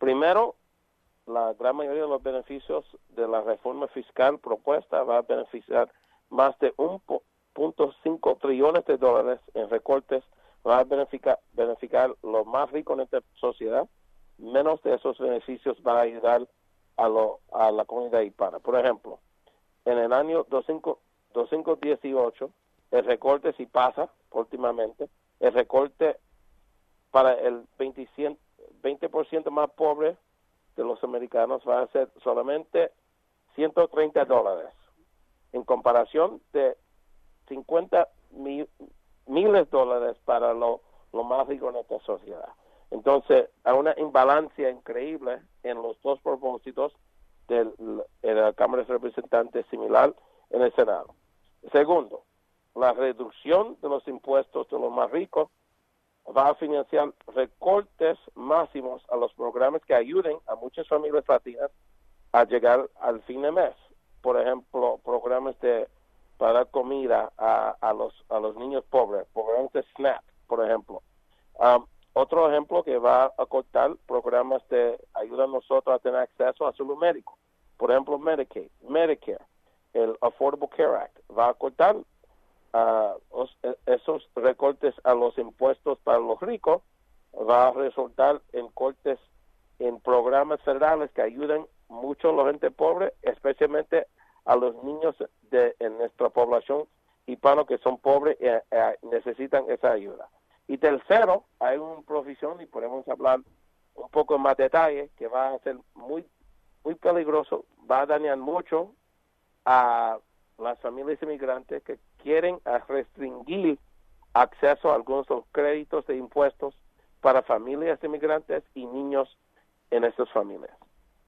Primero, la gran mayoría de los beneficios de la reforma fiscal propuesta va a beneficiar más de 1.5 trillones de dólares en recortes, va a beneficiar los más ricos en esta sociedad. Menos de esos beneficios va a ayudar a la comunidad hispana. Por ejemplo, en el año 2018, el recorte, si pasa últimamente, el recorte para el 20% más pobre de los americanos va a ser solamente $130, en comparación de 50 miles de dólares para lo más rico en esta sociedad. Entonces, hay una imbalancia increíble en los dos propósitos de la Cámara de Representantes, similar en el Senado. Segundo, la reducción de los impuestos de los más ricos va a financiar recortes máximos a los programas que ayuden a muchas familias latinas a llegar al fin de mes. Por ejemplo, programas para dar comida a los niños pobres, programas de SNAP, por ejemplo. Otro ejemplo que va a cortar programas de ayuda a nosotros a tener acceso a salud médico. Por ejemplo, Medicaid, Medicare, el Affordable Care Act, va a cortar esos recortes a los impuestos para los ricos, va a resultar en cortes en programas federales que ayuden mucho a la gente pobre, especialmente a los niños en nuestra población hispana que son pobres y necesitan esa ayuda. Y tercero, hay una provisión, y podemos hablar un poco en más detalle, que va a ser muy, muy peligroso, va a dañar mucho a las familias inmigrantes que quieren restringir acceso a algunos de los créditos de impuestos para familias inmigrantes y niños en estas familias.